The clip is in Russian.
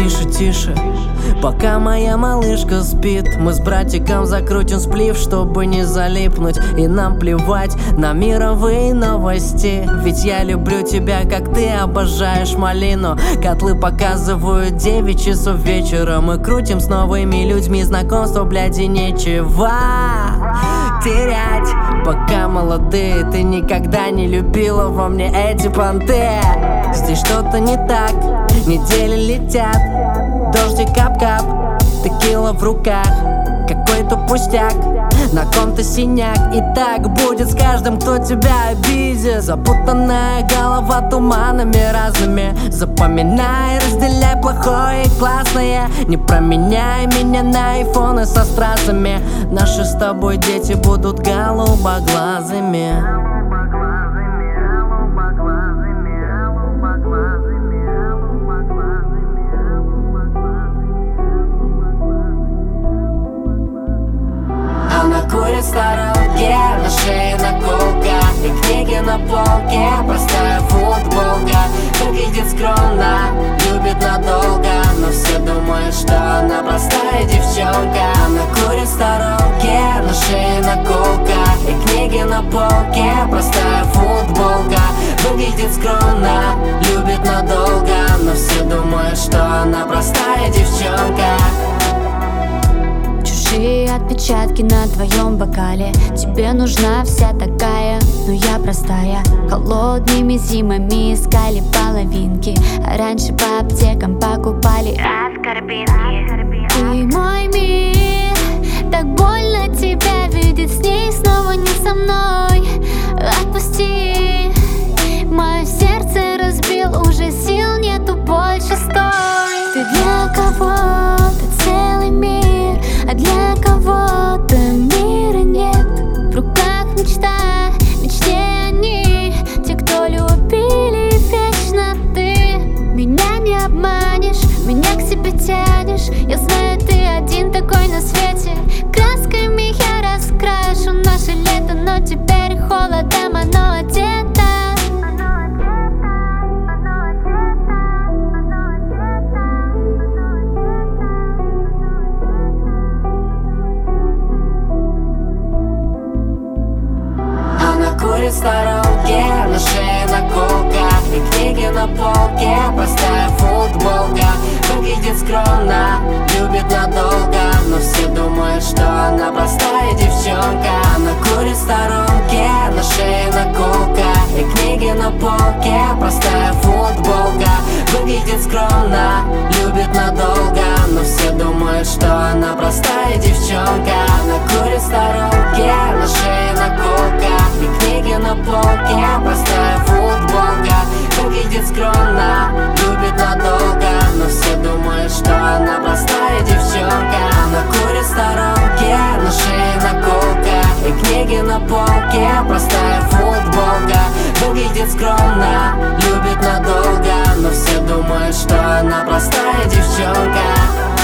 тише, тише, пока моя малышка спит. Мы с братиком закрутим сплив, чтобы не залипнуть. И нам плевать на мировые новости, ведь я люблю тебя, как ты обожаешь малину. Котлы показывают 9 часов вечера. Мы крутим с новыми людьми, знакомства, блядь, и нечего терять, пока молодые. Ты никогда не любила во мне эти понты. Здесь что-то не так, недели летят, дождик кап-кап, текила в руках, какой-то пустяк, на ком-то синяк. И так будет с каждым, кто тебя обидит. Запутанная голова туманами разными. Запоминай, разделяй плохое и классное. Не променяй меня на айфоны со стразами. Наши с тобой дети будут голубоглазыми. Курит в сторонке, на шее наколка и книги на полке, простая футболка. Выглядит скромно, любит надолго, но все думают, что она простая девчонка. Она курит в сторонке, на шее наколка и книги на полке, простая футболка. Выглядит скромно, любит надолго, но все думают, что она простая девчонка. Чужие отпечатки на твоем бокале. Тебе нужна вся такая, но я простая. Холодными зимами искали половинки, а раньше по аптекам покупали аскорбинки. Ты мой мир, так больно тебя видеть с ней, снова не со мной. Отпусти, мое сердце разбил, уже сил нету больше, стой. Ты для кого-то целый мир, а для кого-то мира нет. В руках мечта, мечте они, те, кто любили вечно. Ты меня не обманешь, меня к себе тянешь. Я знаю, ты один такой на свете. Красками я раскрашу наше лето, но теперь холодом оно одето. Курит в сторонке, на шее наколка и книги на полке, простая футболка. Выглядит скромно, любит надолго, но все думают, что она простая девчонка. Она курит в сторонке, на шее наколка и книги на полке, простая футболка. Выглядит скромно, любит надолго, но все думают, что она простая девчонка. Она курит в сторонке, на шее наколка и книги на полке, простая футболка. Выглядит скромно, любит надолго, но все думают, что она простая девчонка. Она курит в сторонке, на шее наколка и книги на полке, простая футболка. Выглядит скромно, любит надолго, но все думают, что она простая девчонка.